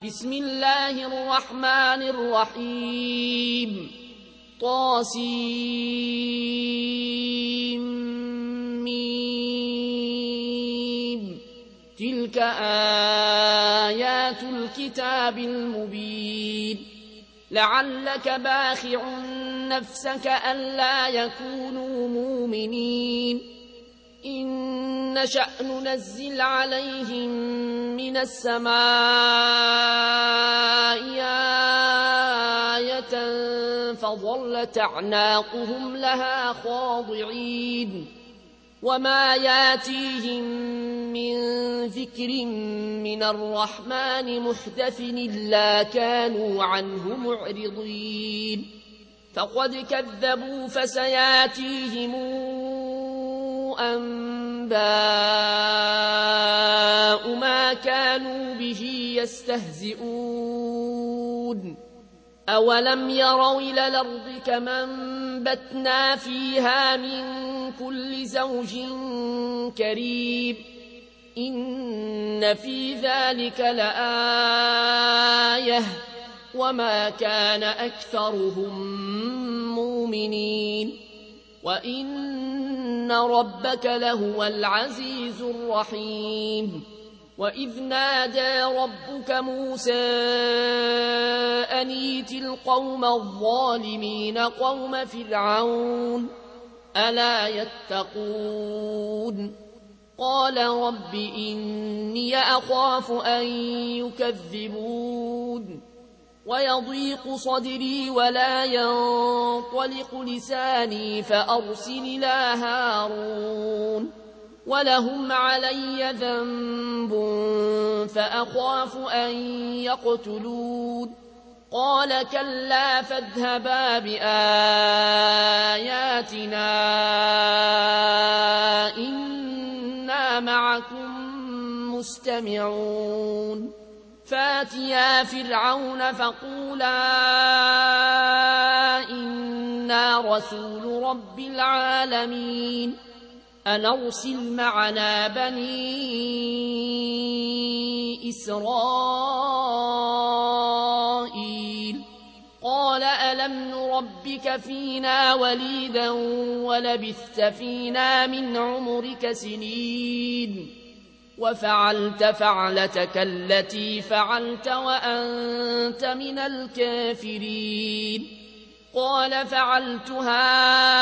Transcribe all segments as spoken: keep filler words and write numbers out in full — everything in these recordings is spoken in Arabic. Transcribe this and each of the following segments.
بسم الله الرحمن الرحيم طاسيم تلك آيات الكتاب المبين لعلك باخع نفسك ألا يكونوا مؤمنين إن نشأ ننزل عليهم من السماء آية فظلت أعناقهم لها خاضعين وما ياتيهم من ذكر من الرحمن محدث إلا كانوا عنه معرضين فقد كذبوا فسياتيهم أنباء ما كانوا به يستهزئون أولم يروا إلى الأرض كما أنبتنا فيها من كل زوج كريم إن في ذلك لآية وما كان أكثرهم مؤمنين وإن ربك لهو العزيز الرحيم وإذ نادى ربك موسى أن ائت القوم الظالمين قوم فرعون ألا يتقون قال رب إني أخاف أن يكذبون ويضيق صدري ولا ينطلق لساني فأرسل إلى هارون ولهم علي ذنب فأخاف أن يقتلون قال كلا فاذهبا بآياتنا إنا معكم مستمعون فاتيا فرعون فقولا إنا رسول رب العالمين أن أرسل معنا بني إسرائيل قال ألم نربك فينا وليدا ولبثت فينا من عمرك سنين وفعلت فعلتك التي فعلت وأنت من الكافرين قال فعلتها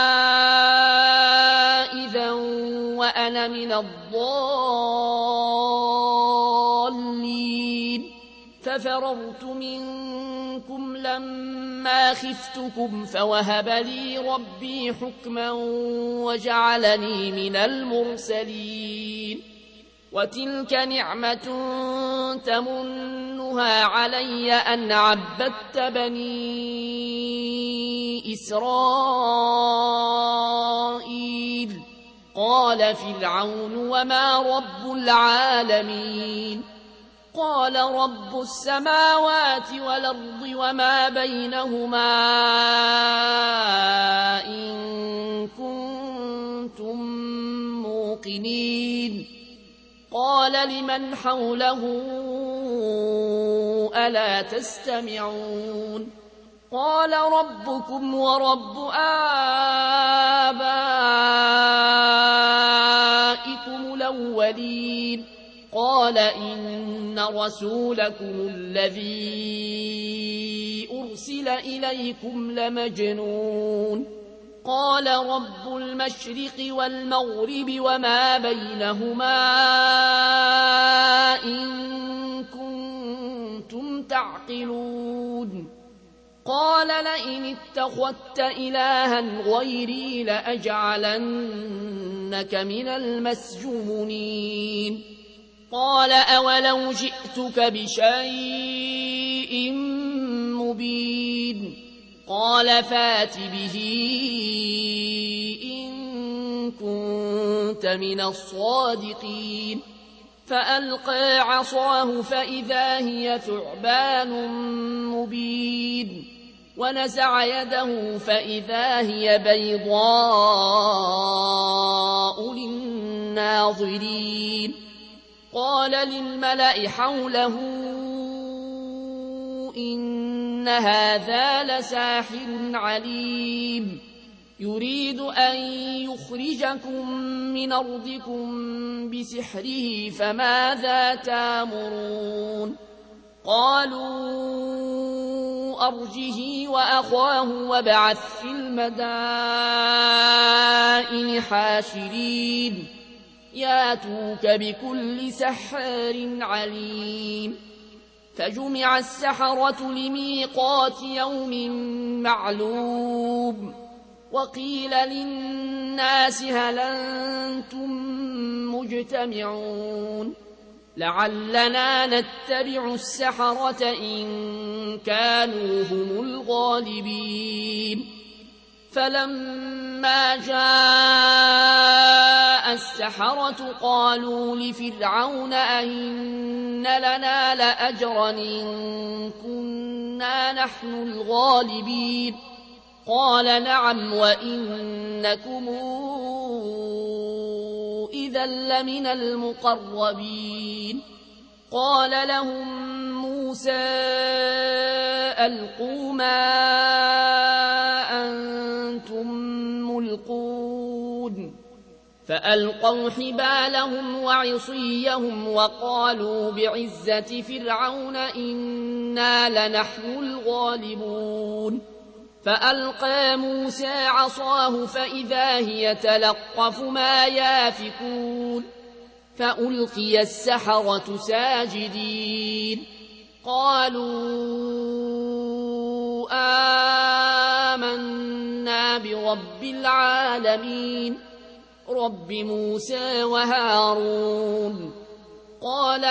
إذا وأنا من الضالين ففررت منكم لما خفتكم فوهب لي ربي حكما وجعلني من المرسلين وتلك نعمة تمنها علي أن عبدت بني إسرائيل قال فرعون وما رب العالمين قال رب السماوات والأرض وما بينهما إن كنتم موقنين قال لمن حوله ألا تستمعون قال ربكم ورب آبائكم الأولين قال إن رسولكم الذي أرسل إليكم لمجنون قال رب المشرق والمغرب وما بينهما إن كنتم تعقلون قال لئن اتخذت إلها غيري لأجعلنك من المسجونين قال أولو جئتك بشيء مبين قال فات به إن كنت من الصادقين فألقى عصاه فإذا هي ثعبان مبين ونزع يده فإذا هي بيضاء للناظرين قال للملأ حوله إن هذا لساحر عليم يريد أن يخرجكم من أرضكم بسحره فماذا تأمرون قالوا أرجه وأخاه وابعث في المدائن حاشرين ياتوك بكل سحار عليم فجمع السحرة لميقات يوم معلوم وقيل للناس هل أنتم مجتمعون لعلنا نتبع السحرة إن كانوا هم الغالبين فلما جاء السحرة قالوا لفرعون أئن لنا لأجرا إن كنا نحن الغالبين قال نعم وإنكم إذا لمن المقربين قال لهم موسى ألقوا ما أنتم ملقون فألقوا حبالهم وعصيهم وقالوا بعزة فرعون إنا لنحن الغالبون فألقى موسى عصاه فإذا هي تلقف ما يافكون فألقي السحرة ساجدين قالوا آمنا برب العالمين رب موسى وهارون قال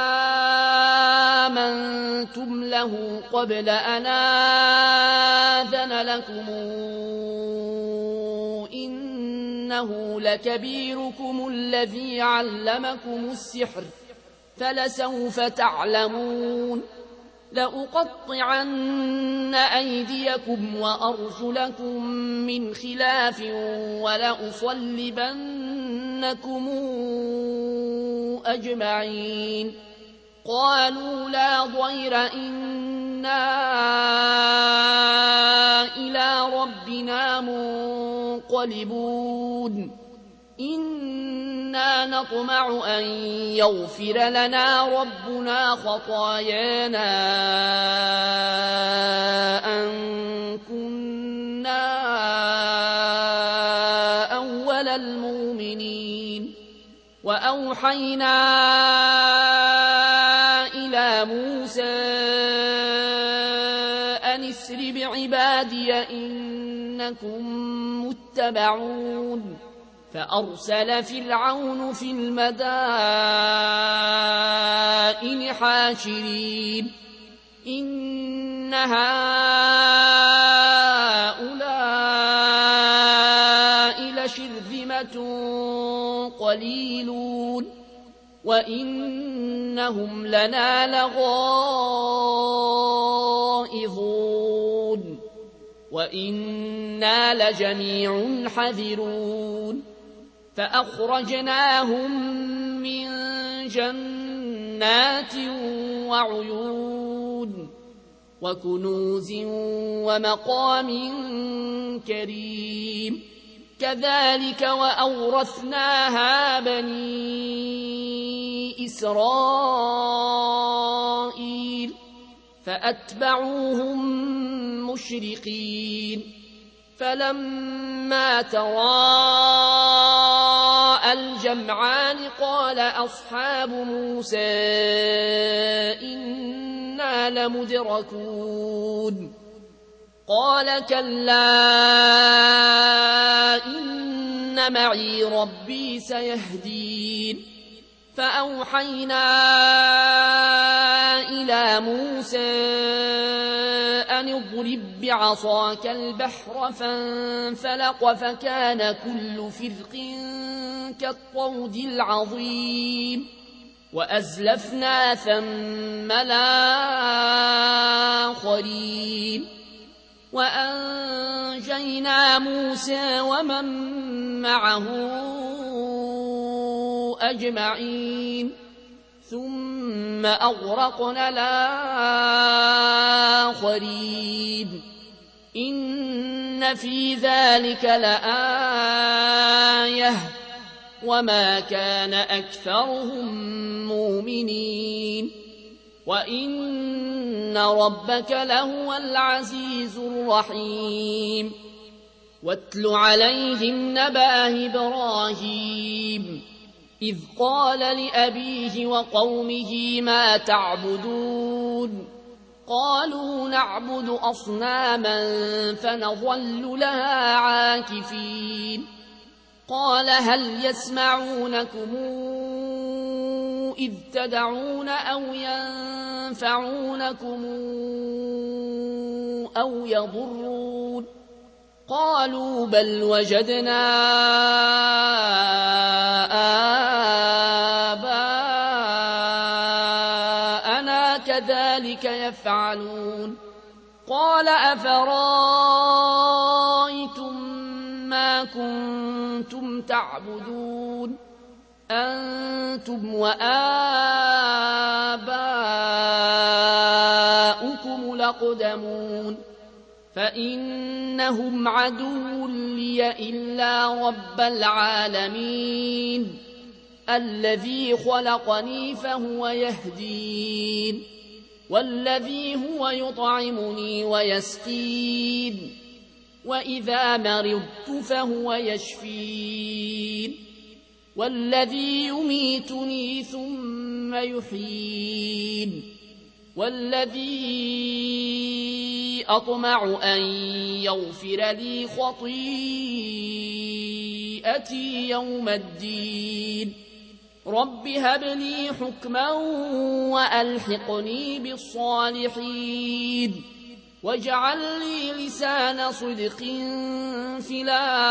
أهامنتم له قبل أن آذن لكم إنه لكبيركم الذي علمكم السحر فلسوف تعلمون لأقطعن أيديكم وأرجلكم من خلاف ولأصلبنكم أجمعين قالوا لا ضير إنا إلى ربنا منقلبون إنا نطمع أن يغفر لنا ربنا خطايانا أن كنا أول المؤمنين وأوحينا إلى موسى أن اسر بعبادي إنكم متبعون فأرسل فرعون في المدائن حاشرين إن هؤلاء لشرذمة قليلون وإنهم لنا لغائظون وإنا لجميع حذرون فأخرجناهم من جنات وعيون وكنوز ومقام كريم كذلك وأورثناها بني إسرائيل فأتبعوهم مشرقين فلما تراءى الجمعان قال أصحاب موسى إنا لمدركون قال كلا إن معي ربي سيهدين فأوحينا إلى موسى أن اضرب بعصاك البحر فانفلق فكان كل فرق كالطود العظيم وأزلفنا ثم الآخرين وأنجينا موسى ومن معه أجمعين ثم أغرقنا الآخرين إن في ذلك لآية وما كان أكثرهم مؤمنين وإن ربك لهو العزيز الرحيم واتل عليهم نبأ إبراهيم إذ قال لأبيه وقومه ما تعبدون قالوا نعبد أصناما فنظل لها عاكفين قال هل يسمعونكم إذ تدعون أو ينفعونكم أو يضرون قالوا بل وجدنا آباءنا كذلك يفعلون قال أفرأيتم ما كنتم تعبدون أنتم وآباؤكم الأقدمون فإنهم عدو لي إلا رب العالمين الذي خلقني فهو يهدين والذي هو يطعمني ويسقين وإذا مرضت فهو يشفين والذي يميتني ثم يحيين والذي أطمع أن يغفر لي خطيئتي يوم الدين رب هب لي حكما وألحقني بالصالحين واجعل لي لسان صدق في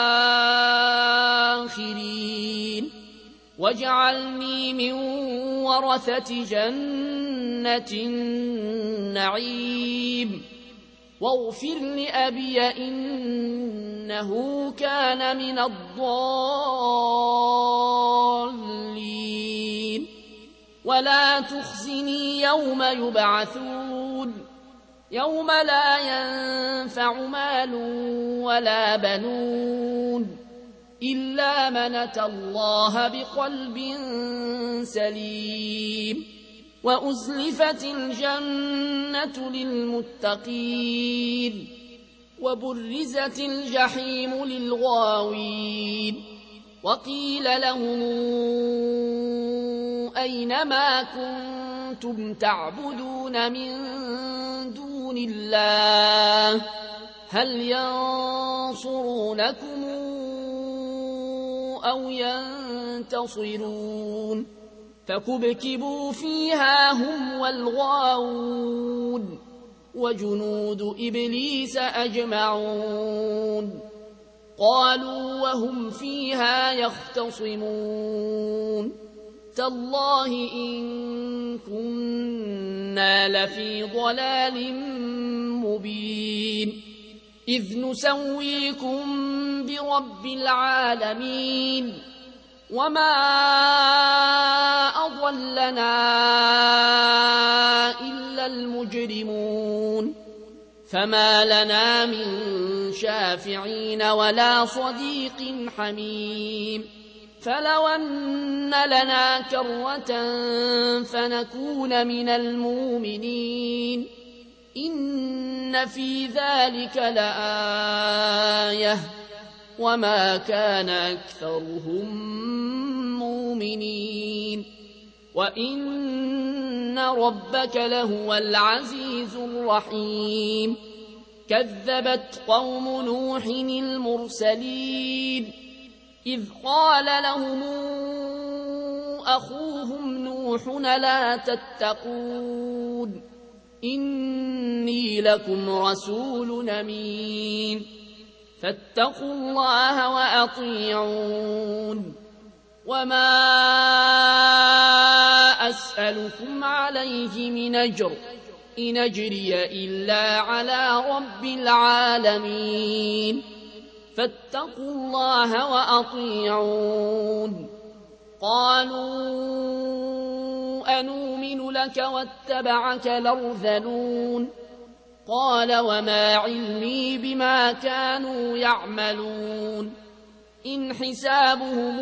الآخرين واجعلني من ورثة جنة النعيم واغفر لأبي إنه كان من الضالين ولا تخزني يوم يبعثون يوم لا ينفع مال ولا بنون إلا من أتى الله بقلب سليم وأزلفت الجنة للمتقين وبرزت الجحيم للغاوين وقيل لهم أين ما كنتم تعبدون من دون الله هل ينصرونكم أو ينتصرون فكبكبوا فيها هم والغاوون وجنود إبليس أجمعون قالوا وهم فيها يختصمون تالله إن كنا لفي ضلال مبين إذ نسويكم برب العالمين وما أضلنا إلا المجرمون فما لنا من شافعين ولا صديق حميم فلو أن لنا كرة فنكون من المؤمنين إن في ذلك لآية وما كان أكثرهم مؤمنين وإن ربك لهو العزيز الرحيم كذبت قوم نوح المرسلين إذ قال لهم أخوهم نوح لا تتقون إني لكم رسول أمين فاتقوا الله وأطيعون وما أسألكم عليه من أجر إن أجري إلا على رب العالمين فاتقوا الله وأطيعون قالوا أنؤمن لك واتبعك الأرذلون قال وما علمي بما كانوا يعملون إن حسابهم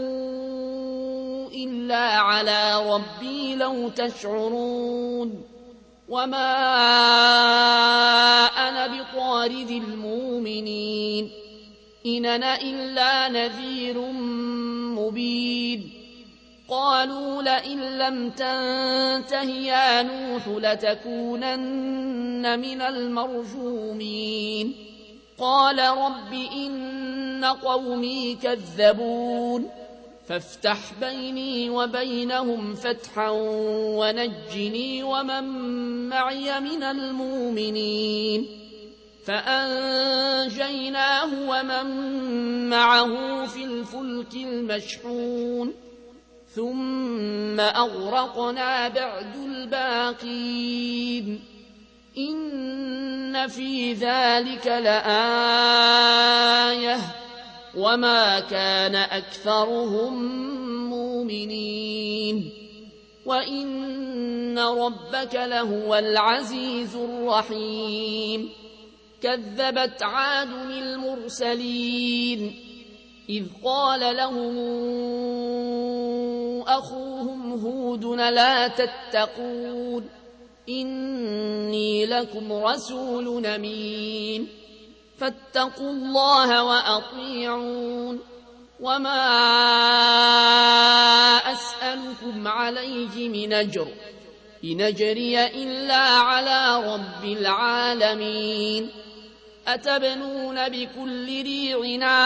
إلا على ربي لو تشعرون وما أنا بطارد المؤمنين إن أنا إلا نذير مبين قالوا لئن لم تنته يا نوح لتكونن من المرجومين قال رب إن قومي كذبون فافتح بيني وبينهم فتحا ونجني ومن معي من المؤمنين فأنجيناه ومن معه في الفلك المشحون ثم أغرقنا بعد الباقين إن في ذلك لآية وما كان أكثرهم مؤمنين وإن ربك لهو العزيز الرحيم كذبت عاد المرسلين إذ قال لهم أخوهم هود لا تتقون إني لكم رسول أمين فاتقوا الله وأطيعون وما أسألكم عليه من أجر إن أجري إلا على رب العالمين أتبنون بكل ريع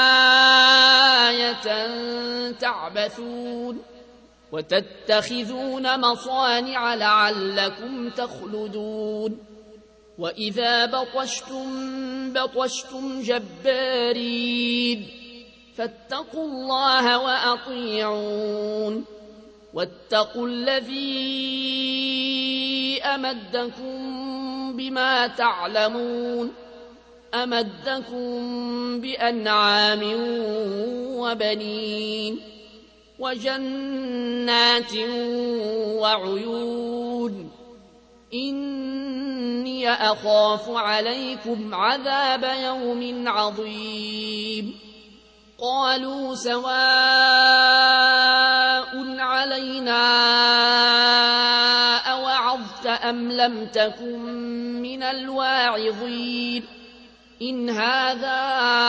آية تعبثون وتتخذون مصانع لعلكم تخلدون وإذا بطشتم بطشتم جبارين فاتقوا الله وأطيعون واتقوا الذي أمدكم بما تعلمون أمدكم بأنعام وبنين وجنات وعيون إني أخاف عليكم عذاب يوم عظيم قالوا سواء علينا أوعظت أم لم تكن من الواعظين إن هذا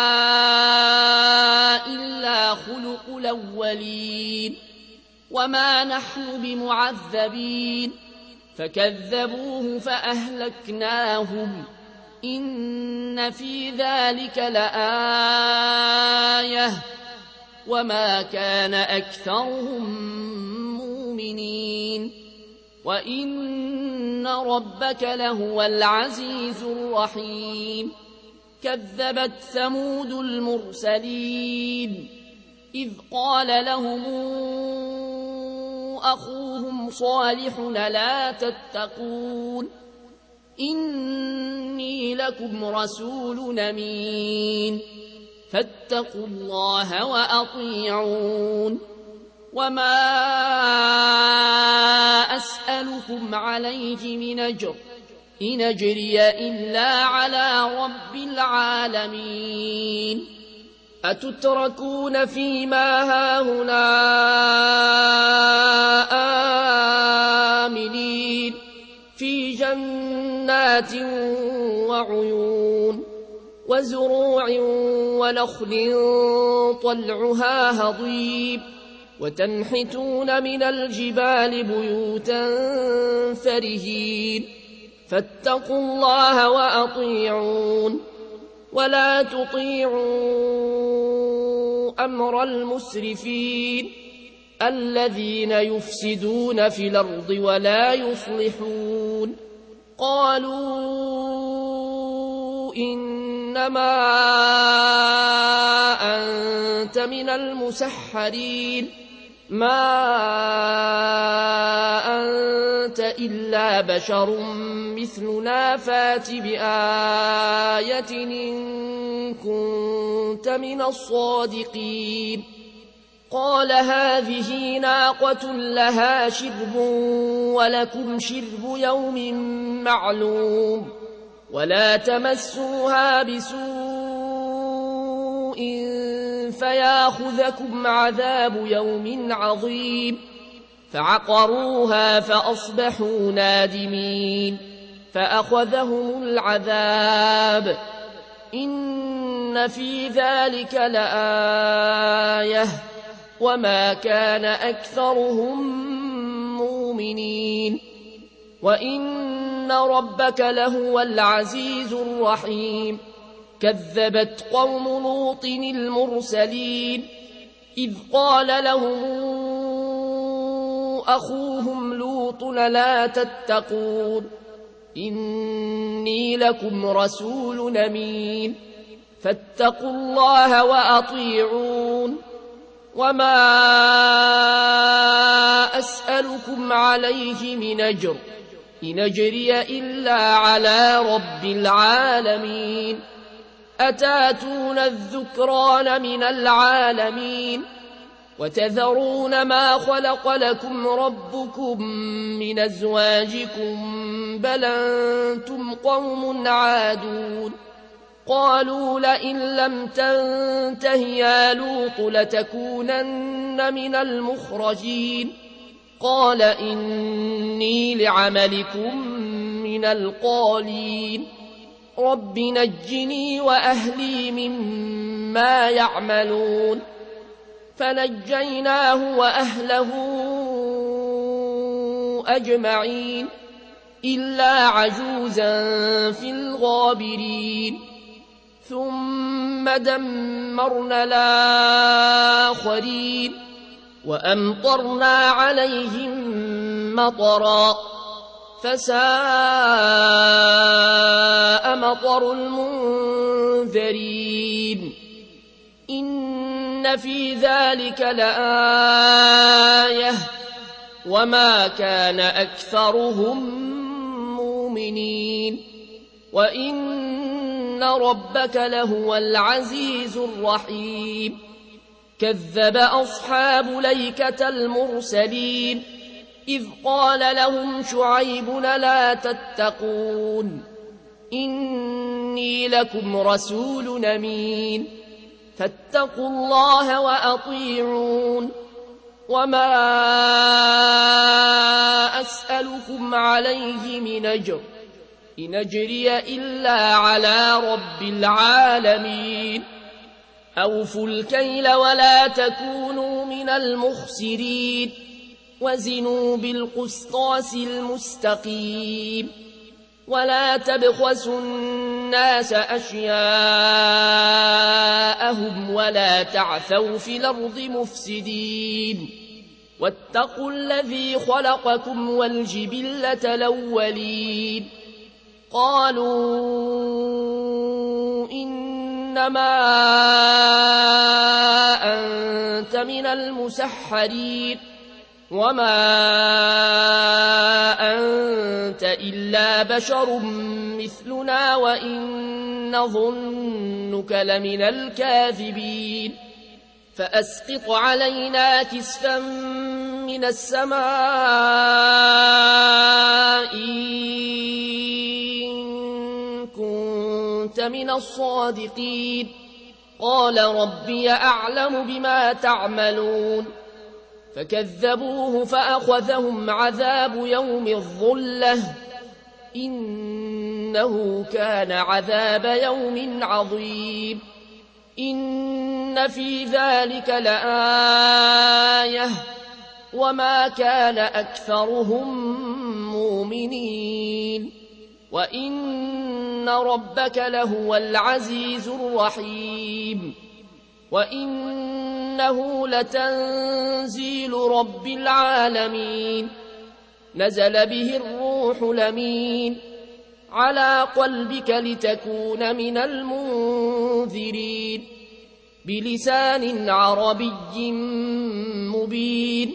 إلا خلق الأولين وما نحن بمعذبين فكذبوه فأهلكناهم إن في ذلك لآية وما كان أكثرهم مؤمنين وإن ربك لهو العزيز الرحيم كذبت ثمود المرسلين إذ قال لهم أخوهم صالح لا تتقون إني لكم رسول أمين فاتقوا الله وأطيعون وما أسألكم عليه من أجر إن أجري إلا على رب العالمين أتتركون فيما هاهنا آمنين في جنات وعيون وزروع ونخل طلعها هضيم وتنحتون من الجبال بيوتا فرهين فاتقوا الله وأطيعون ولا تطيعوا أمر المسرفين الذين يفسدون في الأرض ولا يصلحون قالوا إنما أنت من المسحرين ما أنت إلا بشر مثلنا فات بآية إن كنت من الصادقين قال هذه ناقة لها شرب ولكم شرب يوم معلوم ولا تمسوها بسوء فياخذكم عذاب يوم عظيم فعقروها فأصبحوا نادمين فأخذهم العذاب إن في ذلك لآية وما كان أكثرهم مؤمنين وإن ربك لهو العزيز الرحيم كذبت قوم لوط المرسلين إذ قال لهم أخوهم لوط لا تتقون إني لكم رسول أمين فاتقوا الله وأطيعون وما أسألكم عليه من أجر إن أجري إلا على رب العالمين أتاتون الذكران من العالمين وتذرون ما خلق لكم ربكم من أزواجكم بل أنتم قوم عادون قالوا لئن لم تنته يا لوط لتكونن من المخرجين قال إني لعملكم من القالين رب نجني وأهلي مما يعملون فنجيناه وأهله أجمعين إلا عجوزا في الغابرين ثم دمرنا الآخرين وأمطرنا عليهم مطرا فساء مطر المنذرين إن في ذلك لآية وما كان أكثرهم مؤمنين وإن ربك لهو العزيز الرحيم كذب أصحاب ليكة المرسلين إذ قال لهم شعيب لا تتقون إني لكم رسول أمين فاتقوا الله وأطيعون وما أسألكم عليه من أجر إن أجري إلا على رب العالمين أوفوا الكيل ولا تكونوا من المخسرين وزنوا بالقسطاس المستقيم ولا تبخسوا الناس أشياءهم ولا تعثوا في الأرض مفسدين واتقوا الذي خلقكم والجبلة الأولين قالوا إنما أنت من المسحرين وما أنت إلا بشر مثلنا وإن نظنك لمن الكاذبين فأسقط علينا كسفا من السماء إن كنت من الصادقين قال ربي أعلم بما تعملون فكذبوه فأخذهم عذاب يوم الظلة إنه كان عذاب يوم عظيم إن في ذلك لآية وما كان أكثرهم مؤمنين وإن ربك لهو العزيز الرحيم وإنه لتنزيل رب العالمين نزل به الروح الأمين على قلبك لتكون من المنذرين بلسان عربي مبين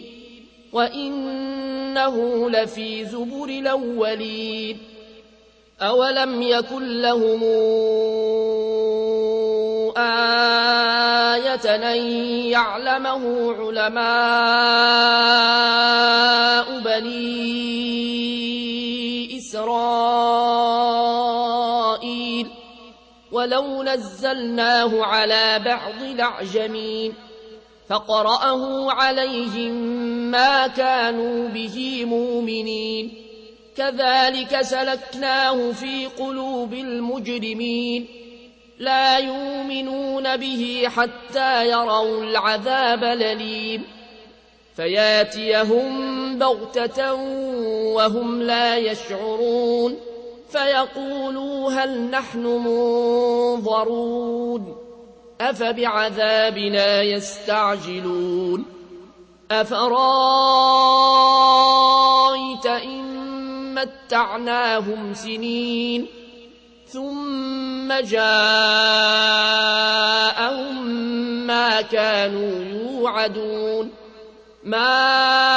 وإنه لفي زبر الأولين أولم يكن لهم آية أن يعلمه علماء بني إسرائيل ولو نزلناه على بعض الأعجمين فقرأه عليهم ما كانوا به مؤمنين كذلك سلكناه في قلوب المجرمين لا يؤمنون به حتى يروا العذاب الأليم فياتيهم بغتة وهم لا يشعرون فيقولوا هل نحن منظرون أفبعذابنا يستعجلون أفرايت إن متعناهم سنين ثم جاءهم ما كانوا يوعدون ما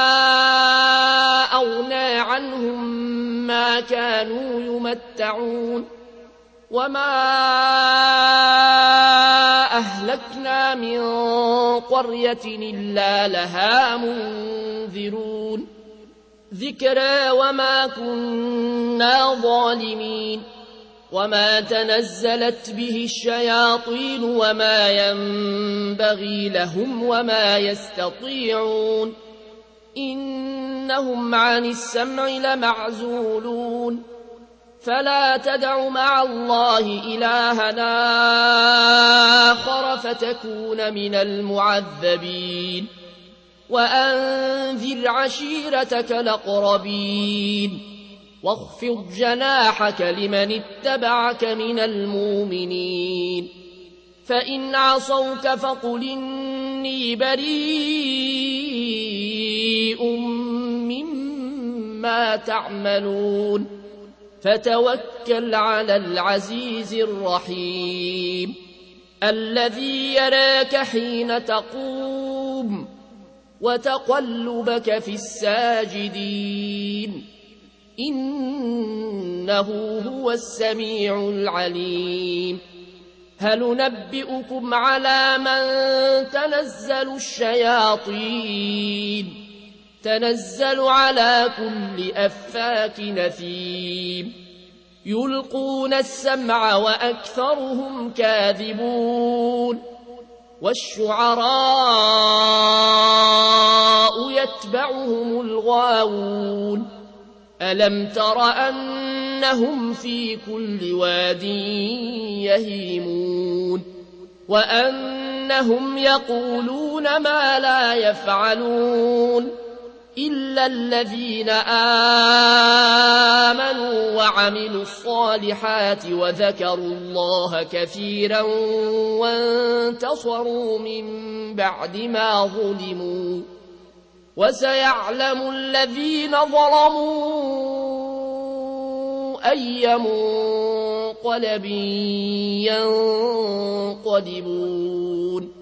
أغنى عنهم ما كانوا يمتعون وما أهلكنا من قرية إلا لها منذرون ذكرى وما كنا ظالمين وما تنزلت به الشياطين وما ينبغي لهم وما يستطيعون إنهم عن السمع لمعزولون فلا تدع مع الله إلهنا آخر فتكون من المعذبين وأنذر عشيرتك الأقربين واخفض جناحك لمن اتبعك من المؤمنين فإن عصوك فقل إني بريء مما تعملون فتوكل على العزيز الرحيم الذي يراك حين تقوم وتقلبك في الساجدين إنه هو السميع العليم هل ننبئكم على من تنزل الشياطين تنزل على كل أفاك نثيم يلقون السمع وأكثرهم كاذبون والشعراء يتبعهم الغاوون ألم تر أنهم في كل واد يهيمون وأنهم يقولون ما لا يفعلون إلا الذين آمنوا وعملوا الصالحات وذكروا الله كثيرا وانتصروا من بعد ما ظلموا وسيعلم الذين ظلموا أي منقلب ينقلبون